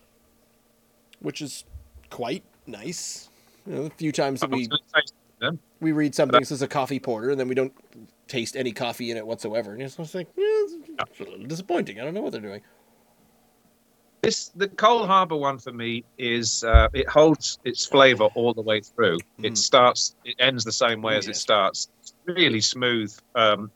which is quite nice. You know, a few times that we we read something that says a coffee porter, and then we don't taste any coffee in it whatsoever. And it's just like, yeah, it's a little disappointing. I don't know what they're doing. This the Cole Harbour one for me is uh, it holds its flavour all the way through. Mm. It starts, it ends the same way oh, as yes. it starts. It's really smooth, um,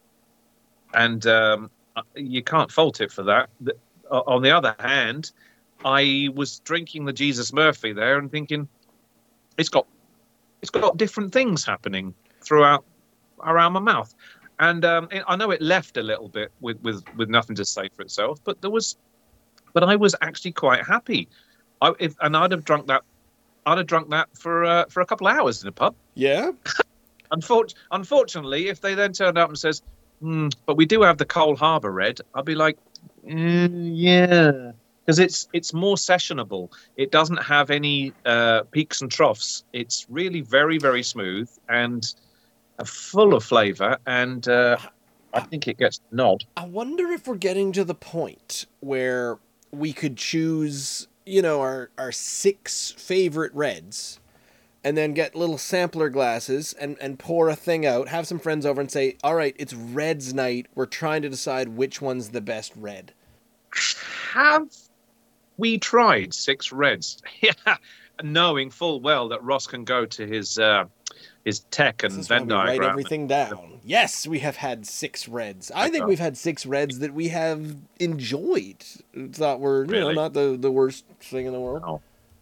and um, you can't fault it for that. The, on the other hand, I was drinking the Jesus Murphy there and thinking, it's got it's got different things happening throughout around my mouth, and um, I know it left a little bit with, with, with nothing to say for itself, but there was. But I was actually quite happy, I, if, and I'd have drunk that. I'd have drunk that for uh, for a couple of hours in a pub. Yeah. Unfor- unfortunately, if they then turned up and says, mm, "But we do have the Cole Harbour Red," I'd be like, mm, "Yeah," because it's it's more sessionable. It doesn't have any uh, peaks and troughs. It's really very very smooth and uh, full of flavour, and uh, I think it gets the nod. I wonder if we're getting to the point where we could choose, you know, our, our six favorite reds and then get little sampler glasses and, and pour a thing out, have some friends over and say, all right, it's Reds night. We're trying to decide which one's the best red. Have we tried six reds? Yeah, knowing full well that Ross can go to his uh, his tech and Venn diagram. Write everything down. Yes, we have had six reds. I think we've had six reds that we have enjoyed. Thought were you know not the, the worst thing in the world.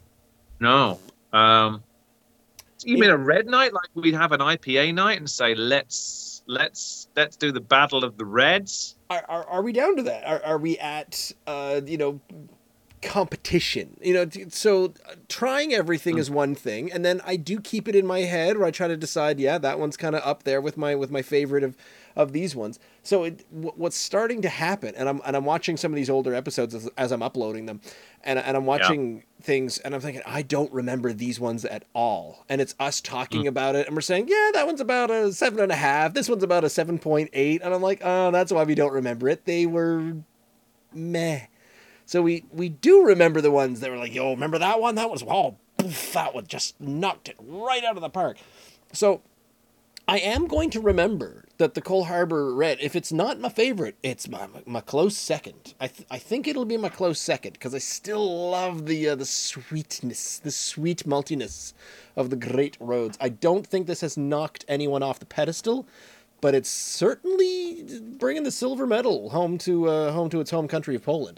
No. No. Um, you mean a red night? Like we'd have an I P A night and say let's let's let's do the battle of the reds. Are are, are we down to that? Are are we at uh you know? competition, you know, so trying everything is one thing, and then I do keep it in my head where I try to decide, yeah, that one's kind of up there with my with my favorite of of these ones. So it, what's starting to happen, and I'm and I'm watching some of these older episodes as, as I'm uploading them, and and I'm watching yeah. things, and I'm thinking I don't remember these ones at all, and it's us talking mm. about it, and we're saying, yeah, that one's about a seven and a half, this one's about a seven point eight, and I'm like, oh, that's why we don't remember it. They were meh. So we, we do remember the ones that were like, yo, remember that one? That was, oh, poof, that one just knocked it right out of the park. So I am going to remember that the Cole Harbour Red, if it's not my favorite, it's my my close second. I th- I think it'll be my close second because I still love the uh, the sweetness, the sweet maltiness of the Great Roads. I don't think this has knocked anyone off the pedestal, but it's certainly bringing the silver medal home to uh, home to its home country of Poland.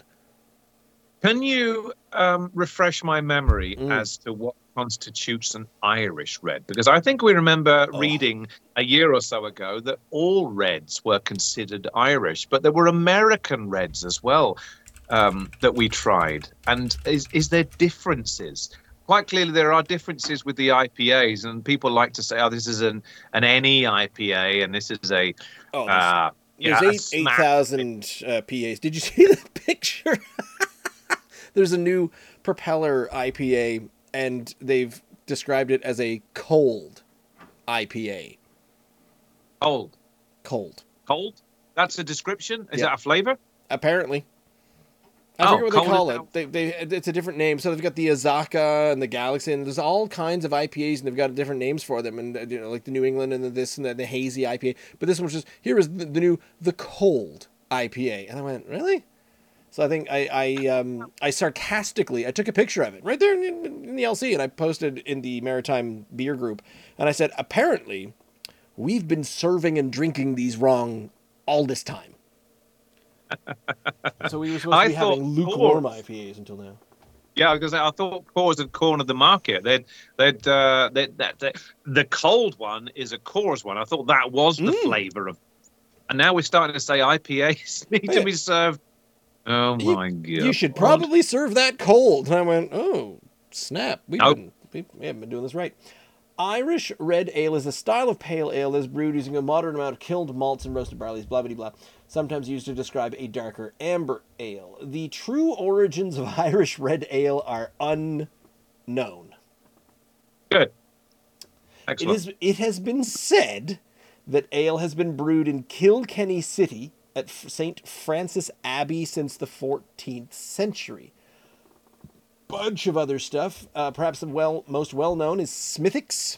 Can you um, refresh my memory mm. as to what constitutes an Irish red? Because I think we remember oh. reading a year or so ago that all reds were considered Irish, but there were American reds as well um, that we tried. And is, is there differences? quite clearly there are differences with the I P As, and people like to say, "Oh, this is an an N E I P A, and this is a Oh, there's, uh, there's yeah, a eight eight smack." thousand uh, P As. Did you see the picture? There's a new Propeller I P A, and they've described it as a cold I P A. Cold, Cold. cold. That's a description. Is Yeah. that a flavor? Apparently. I Oh, forget what they cold call is it. now- They, they, it's a different name. So they've got the Azaka and the Galaxy, and there's all kinds of I P As, and they've got different names for them, and uh, you know, like the New England and the this and the, the hazy I P A. But this one's just here is the, the new the cold I P A, and I went, really? So I think I I um I sarcastically I took a picture of it right there in, in the L C, and I posted in the Maritime Beer group, and I said, apparently, we've been serving and drinking these wrong all this time. So we were supposed to I be thought having lukewarm Coors- I P As until now. Yeah, I was gonna say I thought Coors had cornered the market. They'd they'd uh, they'd, that that the cold one is a Coors one. I thought that was the Mm. flavor of, and now we're starting to say I P As need Yeah. to be served. Oh You- my god! You should probably serve that cold. And I went, oh, snap. We've Nope. been, we, we haven't been doing this right. Irish red ale is a style of pale ale that is brewed using a moderate amount of killed malts and roasted barleys, blah, blah, blah, sometimes used to describe a darker amber ale. The true origins of Irish red ale are unknown. Good. It Excellent. is. It has been said that ale has been brewed in Kilkenny City at Saint Francis Abbey since the fourteenth century. Bunch of other stuff. Uh, perhaps the well most well known is Smithwick's.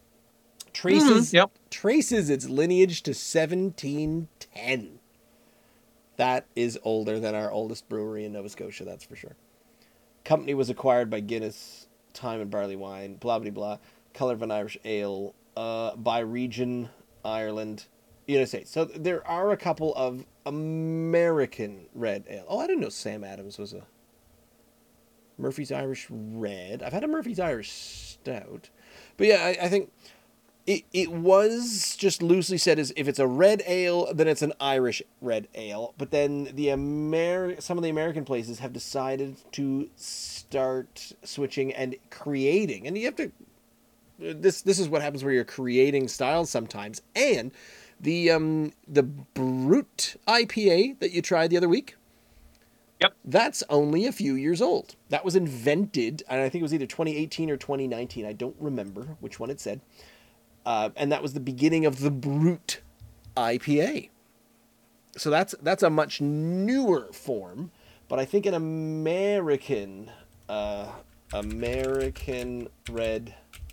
Traces Mhm, yep. traces its lineage to seventeen ten. That is older than our oldest brewery in Nova Scotia, that's for sure. Company was acquired by Guinness, Time and Barley Wine, blah blah blah. Color of an Irish ale, uh, by region, Ireland, United States. So there are a couple of American red ale. Oh, I didn't know Sam Adams was a Murphy's Irish Red. I've had a Murphy's Irish Stout. But yeah, I, I think it, it was just loosely said as if it's a red ale, then it's an Irish red ale. But then the Amer- some of the American places have decided to start switching and creating. And you have to... This this is what happens where you're creating styles sometimes. And the um the Brut I P A that you tried the other week, Yep. that's only a few years old. That was invented, and I think it was either twenty eighteen or twenty nineteen. I don't remember which one it said. Uh, and that was the beginning of the Brut I P A. So that's that's a much newer form, but I think an American uh, American red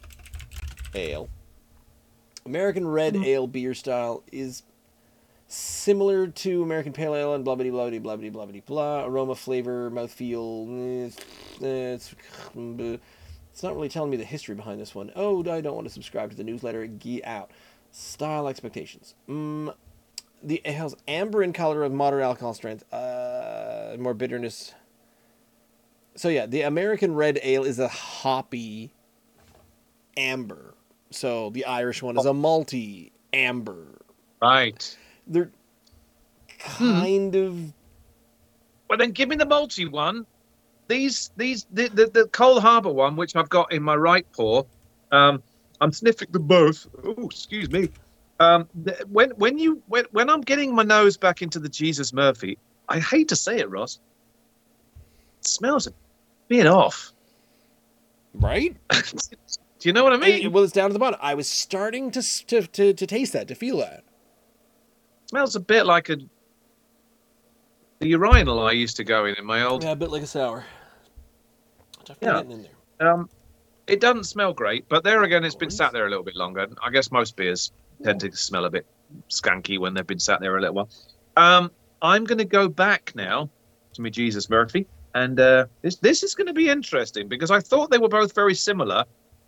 ale, American red Mhm. ale beer style is similar to American Pale Ale and blah blah blah blah blah blah blah blah. Aroma, flavor, mouthfeel. eh, It's, it's not really telling me the history behind this one. Oh, I don't want to subscribe to the newsletter. Get out. Style expectations. Mm, the ale's amber in color of moderate alcohol strength. Uh, more bitterness. So yeah, the American red ale is a hoppy amber. So the Irish one is a malty amber. Right. They're kind of Well, then give me the multi one. These, these, the, the, the Cole Harbour one, which I've got in my right paw. Um, I'm sniffing them both. Oh, excuse me. Um, th- when when you when, when I'm getting my nose back into the Jesus Murphy, I hate to say it, Ross. It smells a bit off. right. Do you know what I mean? And- well, it's down to the bottom. I was starting to s- to to, to taste that, to feel that. It smells a bit like a the urinal I used to go in in my old. Yeah, a bit like a sour. Definitely Yeah. getting in there. Um, it doesn't smell great, but there again, it's been sat there a little bit longer. I guess most beers tend to smell a bit skanky when they've been sat there a little while. Um, I'm going to go back now to me Jesus Murphy, and uh, this this is going to be interesting because I thought they were both very similar,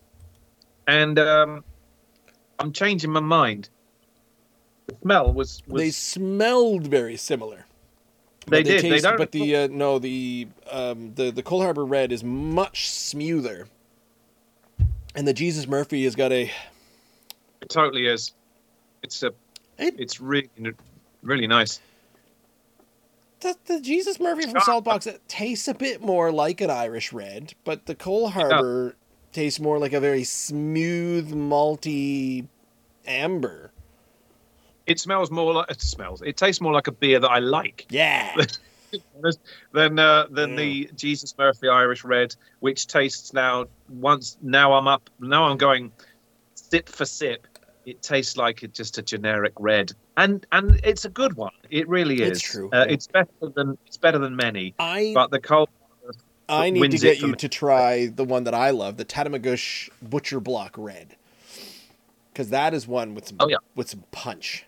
and um, I'm changing my mind. The smell was, was They smelled very similar. They But did. They taste- don't- But the uh, no, the um, the the Cole Harbour Red is much smoother, and the Jesus Murphy has got a. it totally is. It's a It, it's really really nice. the, the Jesus Murphy from Saltbox, it tastes a bit more like an Irish red, but the Cole Harbour yeah. tastes more like a very smooth, malty amber. It smells more like it smells. It tastes more like a beer that I like. Yeah. than uh, than mm. the Jesus Murphy Irish Red, which tastes now once now I'm up now I'm going sip for sip. It tastes like it's just a generic red, and and it's a good one. It really is. It's true. Uh, yeah. It's better than it's better than many. I but the Cole. I need to get you to try the one that I love, the Tatamagouche Butcher Block Red, because that is one with some oh, yeah. with some punch.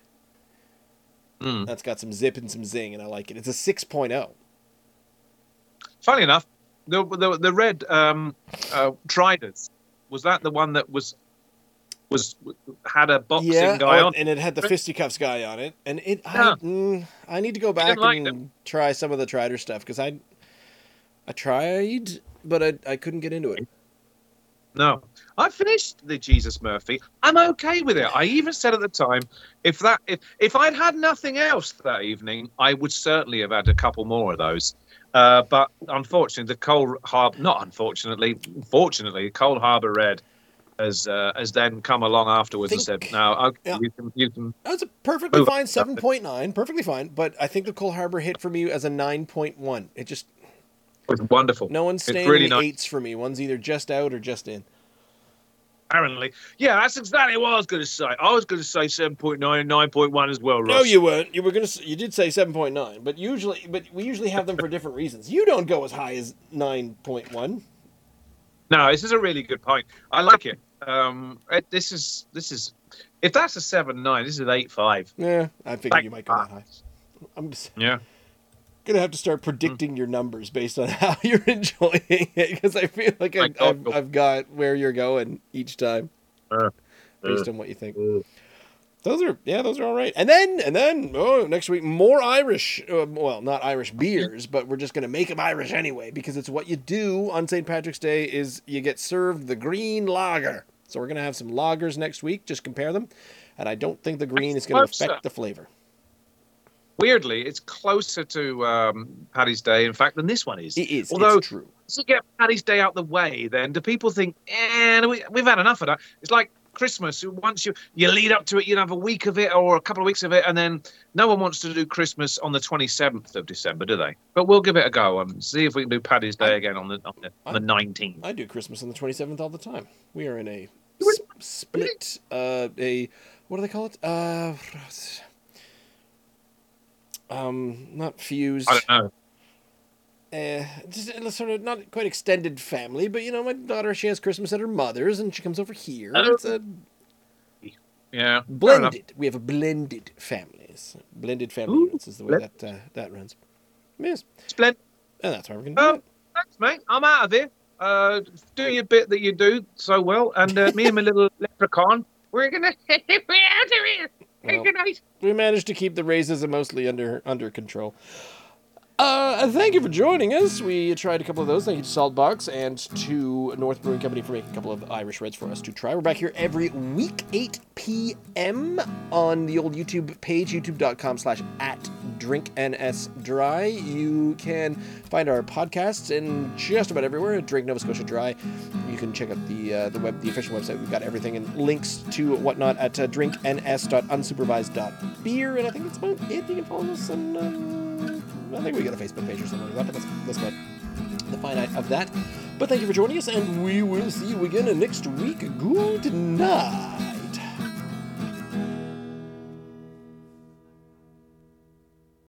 Mm. That's got some zip and some zing, and I like it. It's a six point oh. Funny enough, the the, the red um, uh, Triders, was that the one that was was had a boxing yeah, guy oh, on, and it had the fisticuffs guy on it, and it yeah. I mm, I need to go back like and them. try some of the Trider stuff because I I tried, but I I couldn't get into it. No, I finished the Jesus Murphy. I'm okay with it. I even said at the time, if that if if I'd had nothing else that evening, I would certainly have had a couple more of those. Uh, but unfortunately, the Cole Harbour, not unfortunately, fortunately, Cole Harbour Red has uh, has then come along afterwards think, and said, "Now, okay, yeah. you can you can." That's a perfectly fine seven point nine, perfectly fine. But I think the Cole Harbour hit for me as a nine point one. It just. It's wonderful. No one's staying really in the nice. eights for me. One's either just out or just in. Apparently. Yeah, that's exactly what I was going to say. I was going to say seven point nine and nine point one as well, Ross. No, you weren't. You were going to. You did say seven point nine, but usually, but we usually have them for different reasons. You don't go as high as nine point one. No, this is a really good point. I like it. Um, it, this is this is if that's a seven nine, this is an eight five. Yeah, I figured like, you might go that high. I'm just, yeah. Gonna have to start predicting mm. your numbers based on how you're enjoying it because I feel like I've, I've, I've got where you're going each time uh, based uh, on what you think. Uh. Those are yeah, those are all right. And then and then oh, next week more Irish. Uh, well, not Irish beers, but we're just gonna make them Irish anyway because it's what you do on Saint Patrick's Day. Is you get served the green lager. So we're gonna have some lagers next week. Just compare them, and I don't think the green is gonna affect the flavor. Weirdly, it's closer to um, Paddy's Day, in fact, than this one is. It is. Although, it's true. To get Paddy's Day out the way, then do people think, eh, we, we've had enough of that? It's like Christmas. Once you you lead up to it, you have a week of it or a couple of weeks of it, and then no one wants to do Christmas on the twenty-seventh of December, do they? But we'll give it a go and see if we can do Paddy's Day I, again on the on the, on the nineteenth. I do Christmas on the twenty-seventh all the time. We are in a s- split. Uh, a what do they call it? Uh. Um, not fused. I don't know. Uh, just a sort of not quite extended family, but you know, my daughter, she has Christmas at her mother's, and she comes over here. It's a yeah blended. We have a blended families. Blended family Ooh, units is the way that uh, that runs. Yes, splendid. And that's why we're gonna do um, it. Thanks, mate. I'm out of here. Uh, do your bit that you do so well, and uh, me and my little leprechaun, we're gonna we're out of here. Well, good night. We managed to keep the racism mostly under under control. Uh, thank you for joining us. We tried a couple of those. Thank you to Saltbox and to North Brewing Company for making a couple of Irish Reds for us to try. We're back here every week, eight p.m. on the old YouTube page, youtube.com slash at drinknsdry. You can find our podcasts in just about everywhere at Drink Nova Scotia Dry. You can check out the uh, the web, the official website. We've got everything and links to whatnot at uh, drink n s dot unsupervised dot beer. And I think that's about it. You can follow us on... Um, I think we got a Facebook page or something like that, but that's, that's about the finite of that. But thank you for joining us, and we will see you again next week. Good night.